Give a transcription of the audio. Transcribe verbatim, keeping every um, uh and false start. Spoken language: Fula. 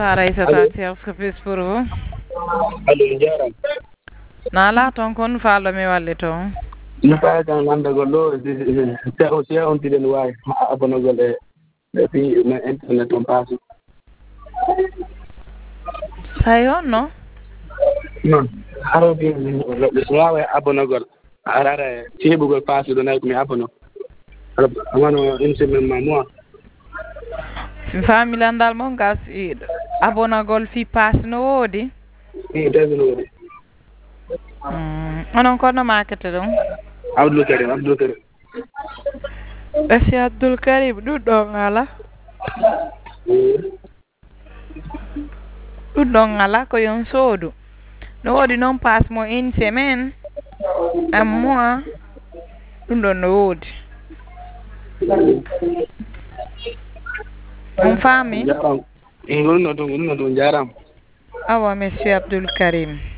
Bonsoir Aïssata Thiaw Peace pour vous. Allo jaram. Nala ton kon fallo mi walle ton. Mi faa kan anda gollo te o sia on tiden way abono golle e fi na internet on pass. Sayon no? Non. Haro bi le wawe abono gol. Arara tibu gol pass do nay mi abono. Amano une semaine ma moi. Famille andal mon gas abonagol fi pass no wodi. Ni tezno wodi. Mm, onon kono market don. Abdul Karim Abdul Karim. Basi Abdul Karim duddo ngala. Duddo ngala ko yon sodu. No wodi non pass mo une semaine. Un mois. Duddo no wodi. On famille. Jaram. Ingol no to no to jaram. Awa monsieur Abdul Karim.